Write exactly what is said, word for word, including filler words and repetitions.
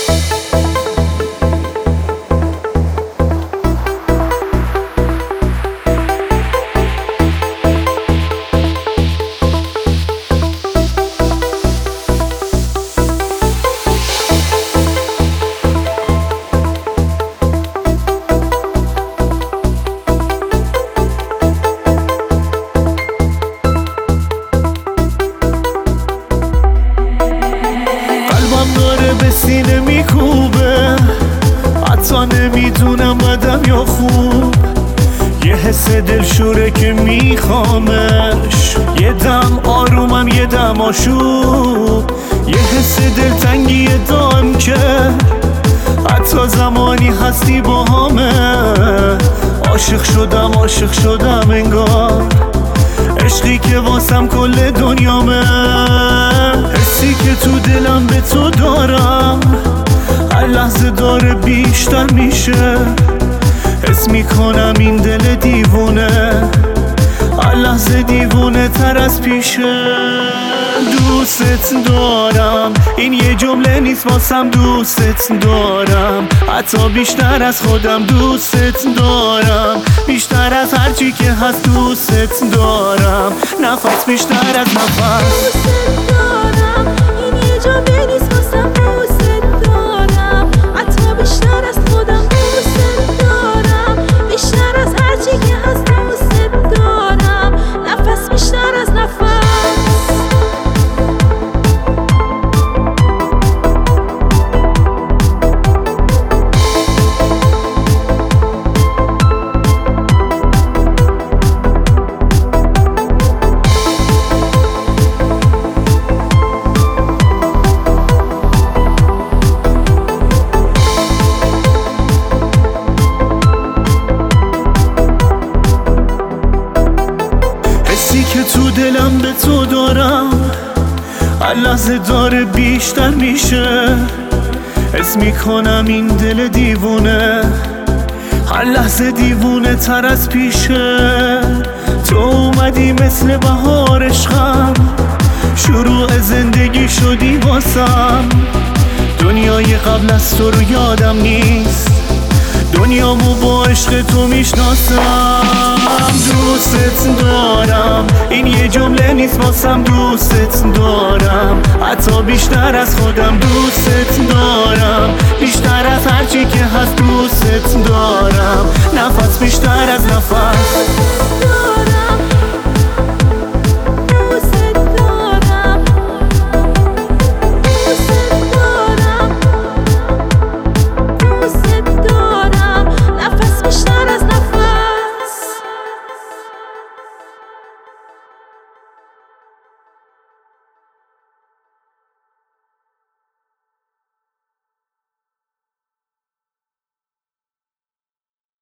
به سینه میکوبه، حتی نمیدونم بدم یا خوب. یه حس دلشوره که میخوامش، یه دم آرومم یه دم آشوب. یه حس دلتنگی دام که حتی زمانی هستی با همه. عاشق شدم عاشق شدم انگار، عشقی که واسم کل دنیامه. حسی که تو دلم به تو دارم هر لحظه داره بیشتر میشه. حس میکنم این دل دیوونه هر لحظه دیوونه تر از پیشه. دوست دارم، این یه جمله نیست واسم. دوست دارم حتی بیشتر از خودم. دوست دارم بیشتر از هرچی که هست. دوست دارم نفس بیشتر از نفس. دوست دارم، این یه جمله نیست واسم. دوست دارم حتی بیشتر از خودم. دوست دارم بیشتر از هرچی که هست. دوست دارم نفس بیشتر از نفس. که تو دلم به تو دارم هر لحظه داره بیشتر میشه. حس میکنم این دل دیوونه هر لحظه دیوونه تر از پیشه. تو اومدی مثل بهار عشقم، شروع زندگی شدی واسم. دنیای قبل از تو رو یادم نیست، دنیامو با عشق تو میشناسم. دوست دارم، این یه جمله نیست واسم. دوست دارم حتی بیشتر از خودم. دوست دارم بیشتر از هرچی که هست. دوست دارم نفس بیشتر از نفس.